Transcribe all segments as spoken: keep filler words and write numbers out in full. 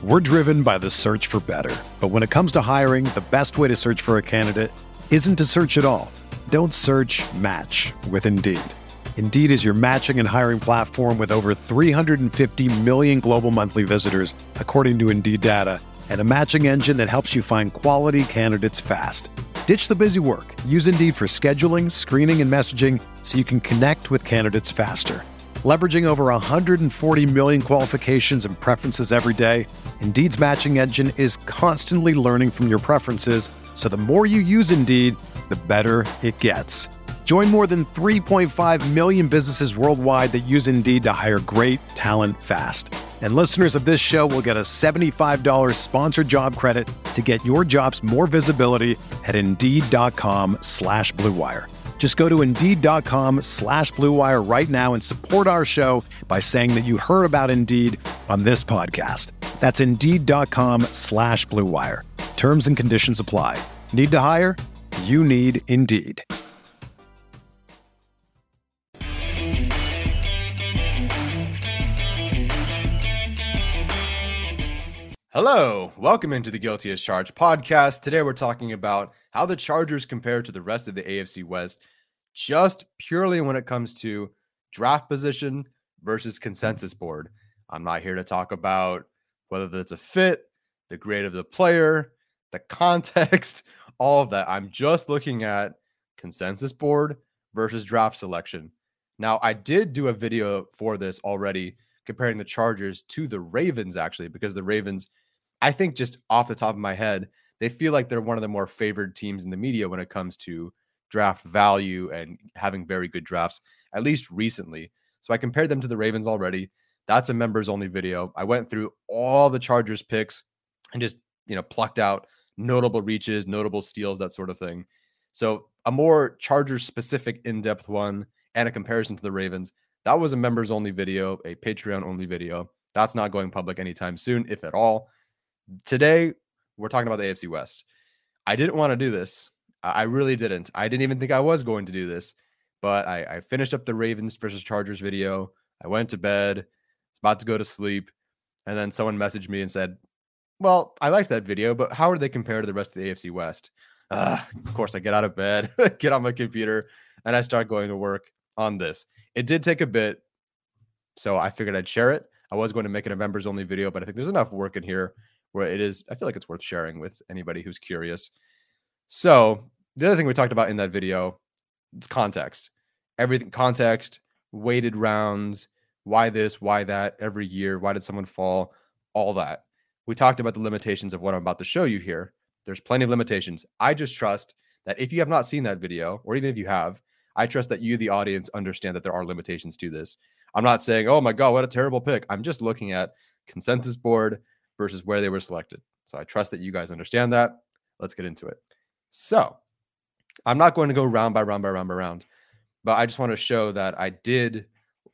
We're driven by the search for better. But when it comes to hiring, the best way to search for a candidate isn't to search at all. Don't search, match with Indeed. Indeed is your matching and hiring platform with over three hundred fifty million global monthly visitors, according to Indeed data, and a matching engine that helps you find quality candidates fast. Ditch the busy work. Use Indeed for scheduling, screening, and messaging so you can connect with candidates faster. Leveraging over one hundred forty million qualifications and preferences every day, Indeed's matching engine is constantly learning from your preferences, so the more you use Indeed, the better it gets. Join more than three point five million businesses worldwide that use Indeed to hire great talent fast. And listeners of this show will get a seventy-five dollars sponsored job credit to get your jobs more visibility at Indeed.com slash Blue Wire. Just go to Indeed.com slash Blue Wire right now and support our show by saying that you heard about Indeed on this podcast. That's Indeed.com slash Blue Wire. Terms and conditions apply. Need to hire? You need Indeed. Hello, welcome into the Guilty as Charged podcast. Today we're talking about how the Chargers compare to the rest of the A F C West, just purely when it comes to draft position versus consensus board. I'm not here to talk about whether that's a fit, the grade of the player, the context, all of that. I'm just looking at consensus board versus draft selection. Now, I did do a video for this already comparing the Chargers to the Ravens, actually, because the Ravens, I think just off the top of my head, they feel like they're one of the more favored teams in the media when it comes to draft value and having very good drafts, at least recently. So I compared them to the Ravens already. That's a members only video. I went through all the Chargers picks and just, you know, plucked out notable reaches, notable steals, that sort of thing. So a more Chargers specific in-depth one and a comparison to the Ravens, that was a members only video, a Patreon only video. That's not going public anytime soon, if at all. Today, we're talking about the A F C West. I didn't want to do this. I really didn't. I didn't even think I was going to do this, but I, I finished up the Ravens versus Chargers video. I went to bed, was about to go to sleep, and then someone messaged me and said, well, I liked that video, but how do they compare to the rest of the A F C West? Uh, of course, I get out of bed, get on my computer, and I start going to work on this. It did take a bit, so I figured I'd share it. I was going to make it a members only video, but I think there's enough work in here where it is, I feel like it's worth sharing with anybody who's curious. So the other thing we talked about in that video, it's context. Everything, context, weighted rounds, why this, why that, every year, why did someone fall, all that. We talked about the limitations of what I'm about to show you here. There's plenty of limitations. I just trust that if you have not seen that video, or even if you have, I trust that you, the audience, understand that there are limitations to this. I'm not saying, oh my God, what a terrible pick. I'm just looking at consensus board versus where they were selected. So I trust that you guys understand that. Let's get into it. So I'm not going to go round by round by round by round, but I just want to show that I did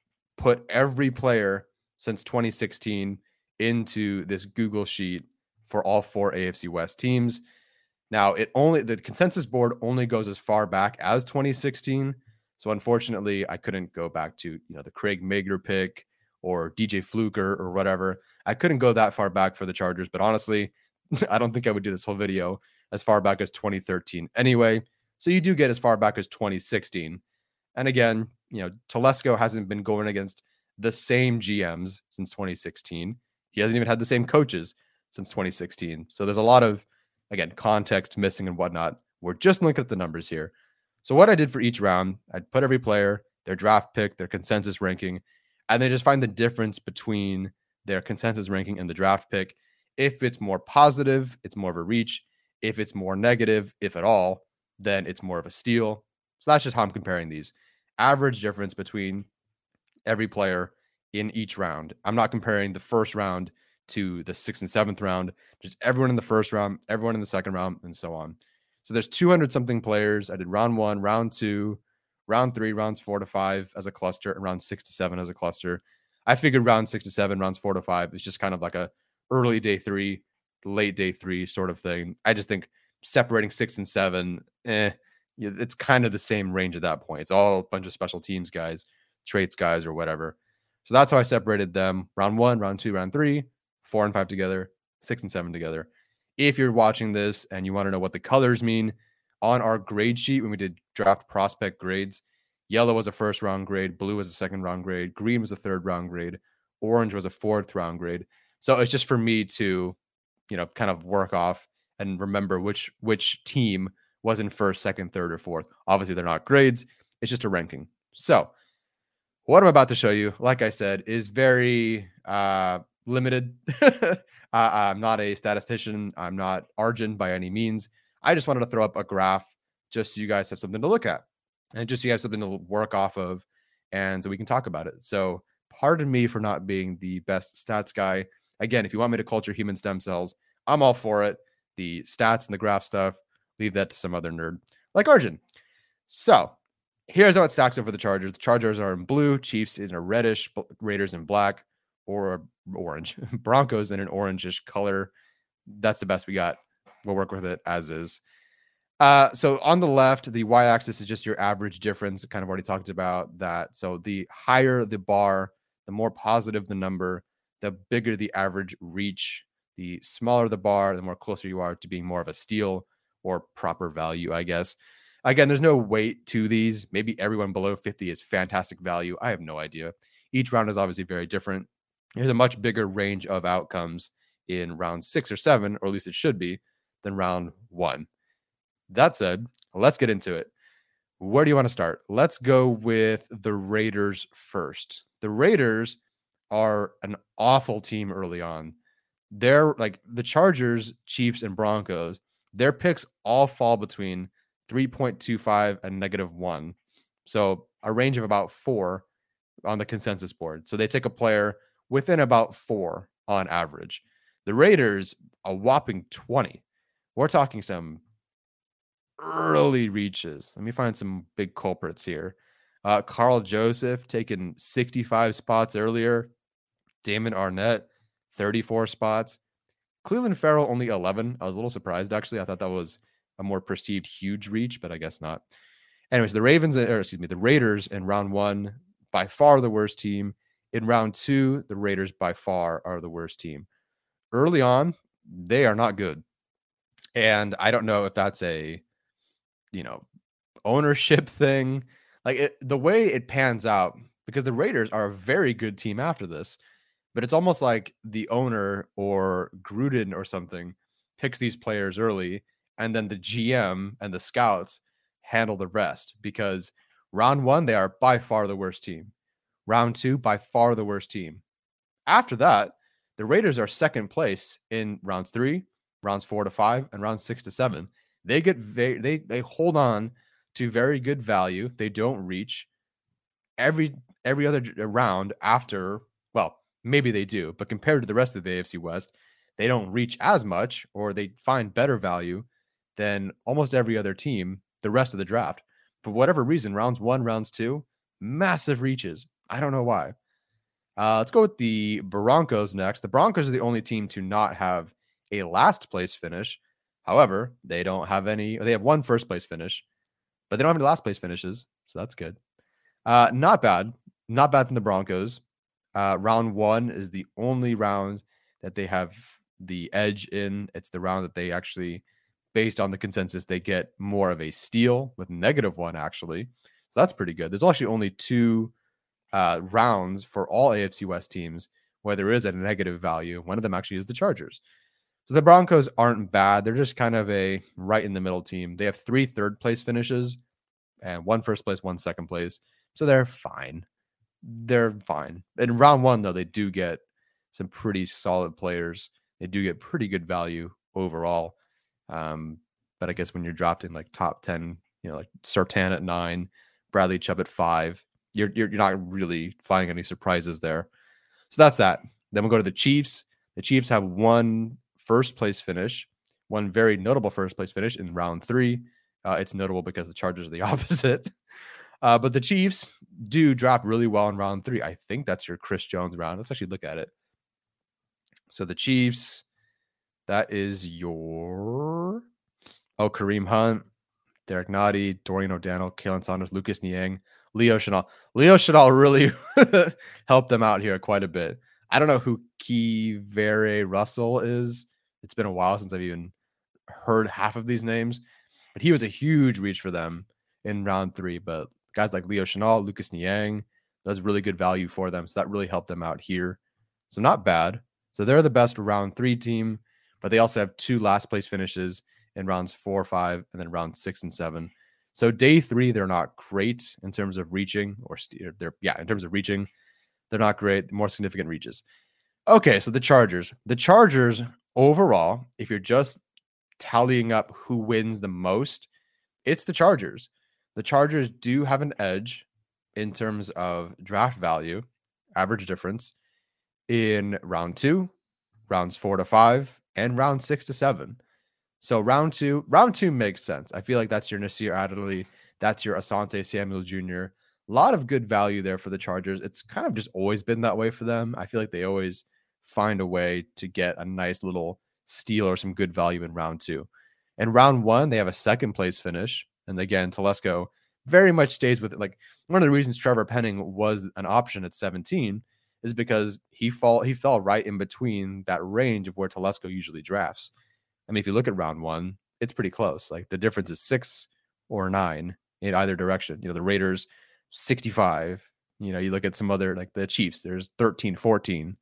put every player since twenty sixteen into this Google sheet for all four A F C West teams. Now, it only the consensus board only goes as far back as twenty sixteen. So unfortunately, I couldn't go back to, you know, the Craig Mager pick or D J Fluker or whatever. I couldn't go that far back for the Chargers, but honestly, I don't think I would do this whole video as far back as twenty thirteen anyway. So you do get as far back as twenty sixteen. And again, you know, Telesco hasn't been going against the same G Ms since twenty sixteen. He hasn't even had the same coaches since twenty sixteen. So there's a lot of, again, context missing and whatnot. We're just looking at the numbers here. So what I did for each round, I'd put every player, their draft pick, their consensus ranking, and then just find the difference between their consensus ranking and the draft pick. If it's more positive, it's more of a reach. If it's more negative, if at all, then it's more of a steal. So that's just how I'm comparing these. Average difference between every player in each round. I'm not comparing the first round to the sixth and seventh round, just everyone in the first round, everyone in the second round, and so on. So there's two hundred something players. I did round one, round two, round three, rounds four to five as a cluster, and round six to seven as a cluster. I figured round six to seven, rounds four to five is just kind of like a early day three, late day three sort of thing. I just think separating six and seven, eh, it's kind of the same range at that point. It's all a bunch of special teams guys, traits guys, or whatever. So that's how I separated them. Round one, round two, round three, four and five together, six and seven together. If you're watching this and you want to know what the colors mean, on our grade sheet, when we did draft prospect grades, yellow was a first round grade, blue was a second round grade, green was a third round grade, orange was a fourth round grade. So it's just for me to, you know, kind of work off and remember which which team was in first, second, third, or fourth. Obviously, they're not grades. It's just a ranking. So what I'm about to show you, like I said, is very uh, limited. uh, I'm not a statistician. I'm not Arjun by any means. I just wanted to throw up a graph just so you guys have something to look at and just so you have something to work off of and so we can talk about it. So pardon me for not being the best stats guy. Again, if you want me to culture human stem cells, I'm all for it. The stats and the graph stuff, leave that to some other nerd like Arjun. So here's how it stacks up for the Chargers. The Chargers are in blue, Chiefs in a reddish, Raiders in black or orange, Broncos in an orangish color. That's the best we got. We'll work with it as is. Uh, so on the left, the y-axis is just your average difference. Kind of already talked about that. So the higher the bar, the more positive the number, the bigger the average reach. The smaller the bar, the more closer you are to being more of a steal or proper value, I guess. Again, there's no weight to these. Maybe everyone below fifty is fantastic value. I have no idea. Each round is obviously very different. There's a much bigger range of outcomes in round six or seven, or at least it should be, than round one. That said, let's get into it. Where do you want to start? Let's go with the Raiders first. The Raiders are an awful team early on. They're like the Chargers, Chiefs, and Broncos. Their picks all fall between three point two five and negative one. So a range of about four on the consensus board. So they take a player within about four on average. The Raiders, a whopping twenty. We're talking some early reaches. Let me find some big culprits here. Uh, Carl Joseph taking sixty-five spots earlier. Damon Arnett, thirty-four spots. Cleveland Farrell, only eleven. I was a little surprised, actually. I thought that was a more perceived huge reach, but I guess not. Anyways, the Ravens, or excuse me, the Raiders in round one, by far the worst team. In round two, the Raiders by far are the worst team. Early on, they are not good. And I don't know if that's a, you know, ownership thing. Like it, the way it pans out, because the Raiders are a very good team after this, but it's almost like the owner or Gruden or something picks these players early, and then the G M and the scouts handle the rest, because round one, they are by far the worst team. Round two, by far the worst team. After that, the Raiders are second place in rounds three, rounds four to five, and rounds six to seven. They get very, they they hold on to very good value. They don't reach every every other round after. Well, maybe they do, but compared to the rest of the A F C West, they don't reach as much, or they find better value than almost every other team the rest of the draft. For whatever reason, rounds one, rounds two, massive reaches. I don't know why. Uh, let's go with the Broncos next. The Broncos are the only team to not have a last place finish. However, they don't have any, they have one first place finish, but they don't have any last place finishes. So that's good. Uh, not bad. Not bad from the Broncos. Uh, round one is the only round that they have the edge in. It's the round that they actually, based on the consensus, they get more of a steal with negative one, actually. So that's pretty good. There's actually only two uh, rounds for all A F C West teams where there is a negative value. One of them actually is the Chargers. So the Broncos aren't bad. They're just kind of a right in the middle team. They have three third place finishes and one first place, one second place. So they're fine. They're fine. In round one, though, they do get some pretty solid players. They do get pretty good value overall. Um, but I guess when you're drafting like top ten, you know, like Surtain at nine, Bradley Chubb at five, you're, you're you're not really finding any surprises there. So that's that. Then we'll go to the Chiefs. The Chiefs have one first place finish, one very notable first place finish in round three. Uh, it's notable because the Chargers are the opposite. Uh, but the Chiefs do drop really well in round three. I think that's your Chris Jones round. Let's actually look at it. So the Chiefs, that is your, oh, Kareem Hunt, Derek Nottie, Dorian O'Donnell, Kalen Saunders, Lucas Niang, Leo Chenal. Leo Chenal really helped them out here quite a bit. I don't know who Kivere Russell is. It's been a while since I've even heard half of these names, but he was a huge reach for them in round three. But guys like Leo Chenal, Lucas Niang, that's really good value for them. So that really helped them out here. So not bad. So they're the best round three team, but they also have two last place finishes in rounds four, five, and then round six and seven. So day three, they're not great in terms of reaching, or st- they're yeah, in terms of reaching, they're not great. More significant reaches. Okay, so the Chargers. The Chargers overall, if you're just tallying up who wins the most, it's the Chargers. The Chargers do have an edge in terms of draft value, average difference in round two, rounds four to five, and round six to seven. So round two, round two makes sense. I feel like that's your Nasir Adderley, that's your Asante Samuel Junior A lot of good value there for the Chargers. It's kind of just always been that way for them. I feel like they always find a way to get a nice little steal or some good value in round two. In round one, they have a second place finish. And again, Telesco very much stays with it. Like, one of the reasons Trevor Penning was an option at seventeen is because he fall he fell right in between that range of where Telesco usually drafts. I mean, if you look at round one, it's pretty close. Like, the difference is six or nine in either direction. You know, the Raiders, sixty-five. You know, you look at some other, like the Chiefs, there's thirteen, fourteen.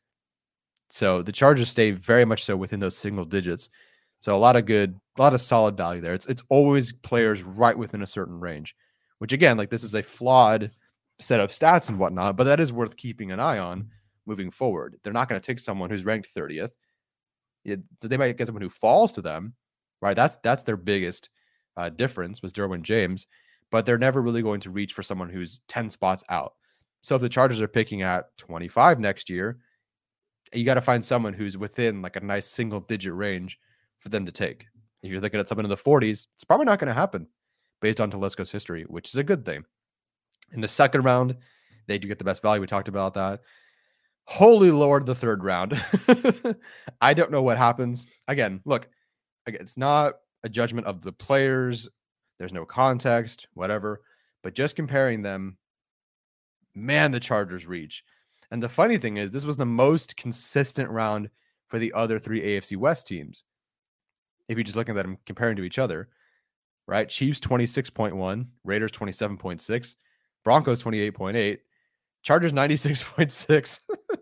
So the Chargers stay very much so within those single digits. So a lot of good, a lot of solid value there. It's it's always players right within a certain range, which again, like, this is a flawed set of stats and whatnot, but that is worth keeping an eye on moving forward. They're not going to take someone who's ranked thirtieth. It, they might get someone who falls to them, right? That's that's their biggest uh, difference was Derwin James, but they're never really going to reach for someone who's ten spots out. So if the Chargers are picking at twenty-five next year, you got to find someone who's within like a nice single digit range for them to take. If you're looking at someone in the forties, it's probably not going to happen based on Telesco's history, which is a good thing. In the second round, they do get the best value. We talked about that. Holy Lord, the third round. I don't know what happens. Again, look, it's not a judgment of the players. There's no context, whatever. But just comparing them, man, the Chargers reach. And the funny thing is, this was the most consistent round for the other three A F C West teams. If you're just looking at them comparing to each other, right? Chiefs twenty-six point one, Raiders twenty-seven point six, Broncos twenty-eight point eight, Chargers ninety-six point six.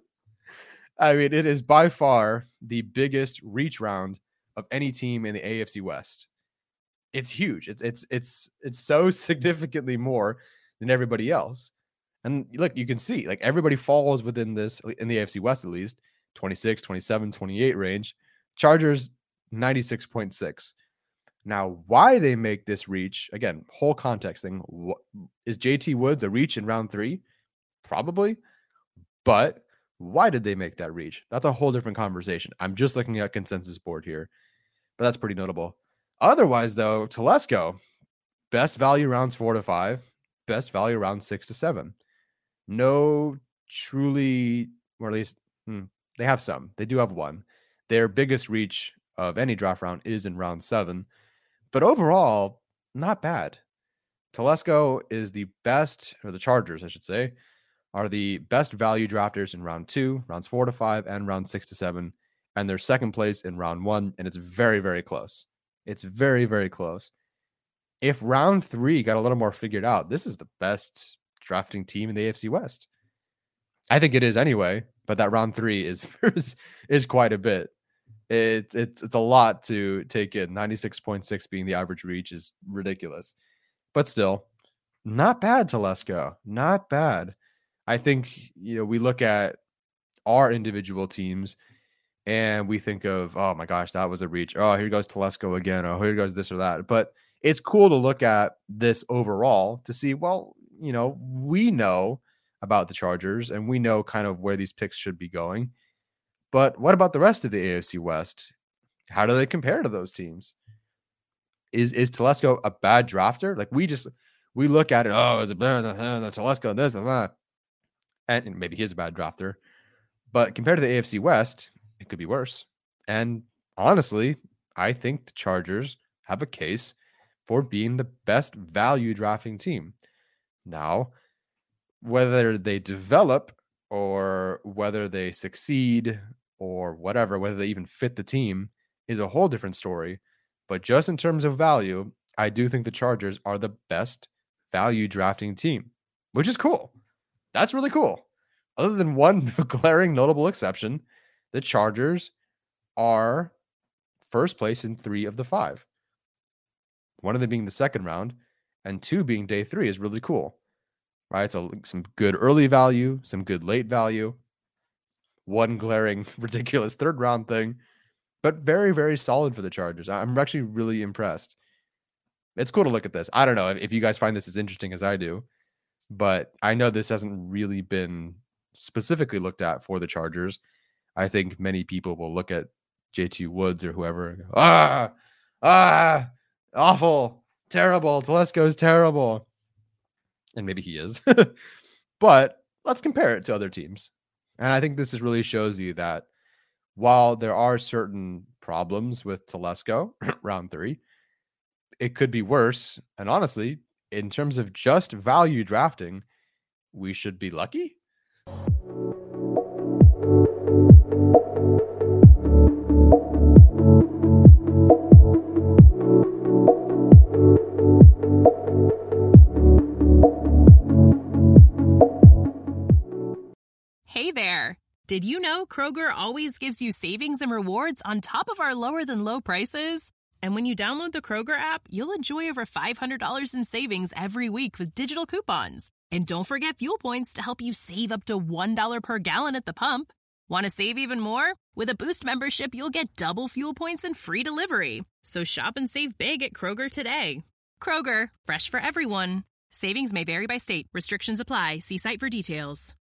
I mean, it is by far the biggest reach round of any team in the A F C West. It's huge. It's it's it's it's so significantly more than everybody else. And look, you can see, like, everybody falls within this, in the A F C West at least, twenty-six, twenty-seven, twenty-eight range. Chargers ninety-six point six. Now, why they make this reach, again, whole context thing. What, is J T Woods a reach in round three? Probably. But why did they make that reach? That's a whole different conversation. I'm just looking at consensus board here, but that's pretty notable. Otherwise, though, Telesco, best value rounds four to five, best value rounds six to seven. No truly, or at least hmm, they have some. They do have one. Their biggest reach of any draft round is in round seven. But overall, not bad. Telesco is the best, or the Chargers, I should say, are the best value drafters in round two, rounds four to five, and round six to seven. And they're second place in round one. And it's very, very close. It's very, very close. If round three got a little more figured out, this is the best drafting team in the A F C West. I think it is anyway, but that round three is is, is quite a bit. It's it's it's a lot to take in. ninety-six point six being the average reach is ridiculous. But still, not bad, Telesco. Not bad. I think, you know, we look at our individual teams and we think of, oh my gosh, that was a reach. Oh, here goes Telesco again. Oh, here goes this or that. But it's cool to look at this overall to see, well, you know, we know about the Chargers and we know kind of where these picks should be going. But what about the rest of the A F C West? How do they compare to those teams? Is is Telesco a bad drafter? Like, we just, we look at it, oh, is it better than uh, Telesco, this and that. And maybe he's a bad drafter. But compared to the A F C West, it could be worse. And honestly, I think the Chargers have a case for being the best value drafting team. Now, whether they develop or whether they succeed or whatever, whether they even fit the team is a whole different story. But just in terms of value, I do think the Chargers are the best value drafting team, which is cool. That's really cool. Other than one glaring notable exception, the Chargers are first place in three of the five. One of them being the second round, and two being day three is really cool, right? So some good early value, some good late value, one glaring ridiculous third round thing, but very, very solid for the Chargers. I'm actually really impressed. It's cool to look at this. I don't know if you guys find this as interesting as I do, but I know this hasn't really been specifically looked at for the Chargers. I think many people will look at J T Woods or whoever and go, ah, ah, awful, terrible. Telesco's terrible. And maybe he is. But let's compare it to other teams. And I think this is really shows you that while there are certain problems with Telesco round three, it could be worse. And honestly, in terms of just value drafting, we should be lucky. Hey there. Did you know Kroger always gives you savings and rewards on top of our lower than low prices? And when you download the Kroger app, you'll enjoy over five hundred dollars in savings every week with digital coupons. And don't forget fuel points to help you save up to one dollar per gallon at the pump. Want to save even more? With a Boost membership, you'll get double fuel points and free delivery. So shop and save big at Kroger today. Kroger, fresh for everyone. Savings may vary by state. Restrictions apply. See site for details.